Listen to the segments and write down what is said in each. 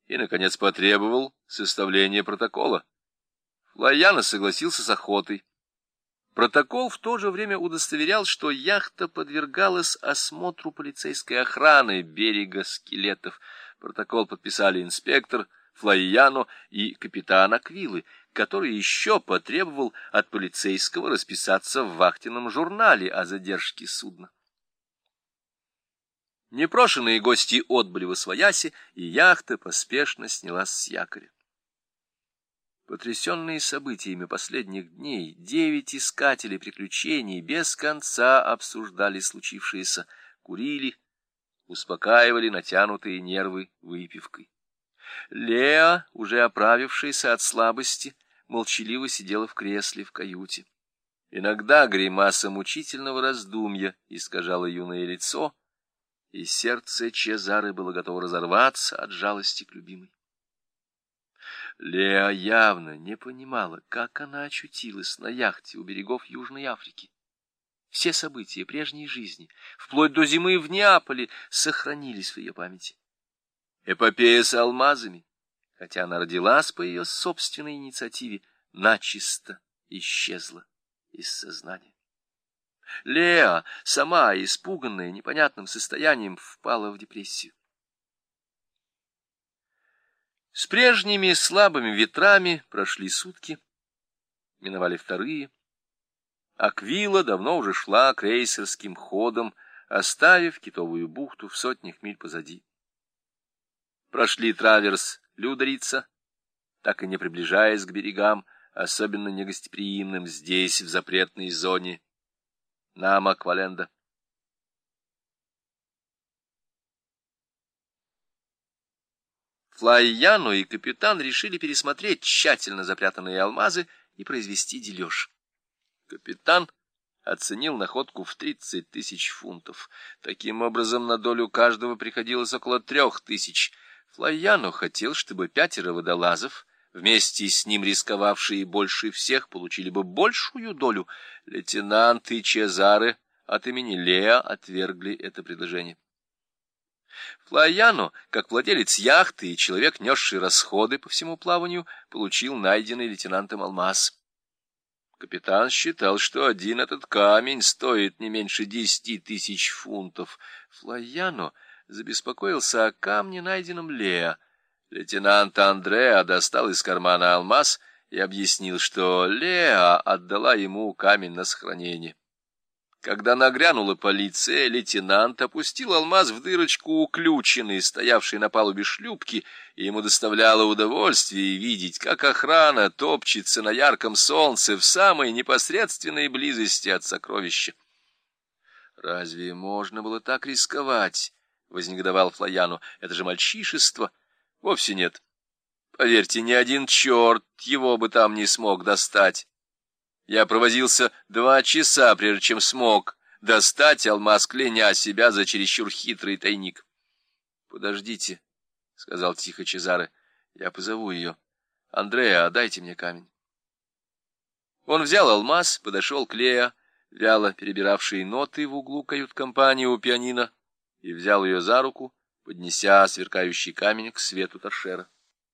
и, наконец, потребовал составления протокола. Флайано согласился с охотой. Протокол в то же время удостоверял, что яхта подвергалась осмотру полицейской охраны берега Скелетов. Протокол подписали инспектор Флайано и капитан Аквилы, который еще потребовал от полицейского расписаться в вахтенном журнале о задержке судна. Непрошенные гости отбыли восвояси, и яхта поспешно снялась с якоря. Потрясенные событиями последних дней, 9 искателей приключений без конца обсуждали случившееся, курили, успокаивали натянутые нервы выпивкой. Леа, уже оправившаяся от слабости, молчаливо сидела в кресле в каюте. Иногда гримаса мучительного раздумья искажала юное лицо, и сердце Чезары было готово разорваться от жалости к любимой. Леа явно не понимала, как она очутилась на яхте у берегов Южной Африки. Все события прежней жизни, вплоть до зимы в Неаполе, сохранились в ее памяти. Эпопея с алмазами, хотя она родилась по ее собственной инициативе, начисто исчезла из сознания. Леа, сама испуганная непонятным состоянием, впала в депрессию. С прежними слабыми ветрами прошли сутки, миновали вторые. Аквила давно уже шла крейсерским ходом, оставив Китовую бухту в сотнях миль позади. Прошли траверс Людорица, так и не приближаясь к берегам, особенно негостеприимным здесь, в запретной зоне Намакваленда. Флайяно и капитан решили пересмотреть тщательно запрятанные алмазы и произвести дележ. Капитан оценил находку в 30 000 фунтов. Таким образом, на долю каждого приходилось около 3 000. Флайяно хотел, чтобы 5 водолазов, вместе с ним рисковавшие больше всех, получили бы большую долю. Лейтенант и Чезаре от имени Леа отвергли это предложение. Флайяно, как владелец яхты и человек, несший расходы по всему плаванию, получил найденный лейтенантом алмаз. Капитан считал, что один этот камень стоит не меньше 10 000 фунтов. Флайяно забеспокоился о камне, найденном Леа. Лейтенант Андреа достал из кармана алмаз и объяснил, что Леа отдала ему камень на сохранение. Когда нагрянула полиция, лейтенант опустил алмаз в дырочку уключенной, стоявшей на палубе шлюпки, и ему доставляло удовольствие видеть, как охрана топчется на ярком солнце в самой непосредственной близости от сокровища. «Разве можно было так рисковать?» — вознегодовал Флайяно. «Это же мальчишество!» «Вовсе нет. Поверьте, ни один черт его бы там не смог достать. Я провозился 2 часа, прежде чем смог достать алмаз, кляня себя за чересчур хитрый тайник». «Подождите», — сказал тихо Чезаре, — «я позову ее. Андреа, дайте мне камень». Он взял алмаз, подошел к Леа, вяло перебиравшей ноты в углу кают-компании у пианино, и взял ее за руку, поднеся сверкающий камень к свету торшера.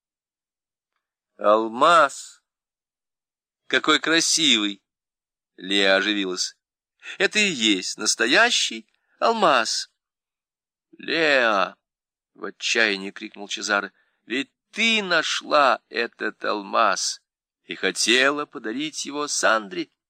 «Алмаз! Какой красивый!» Леа оживилась. «Это и есть настоящий алмаз!» «Леа!» — в отчаянии крикнул Чезаре. «Ведь ты нашла этот алмаз и хотела подарить его Сандре!»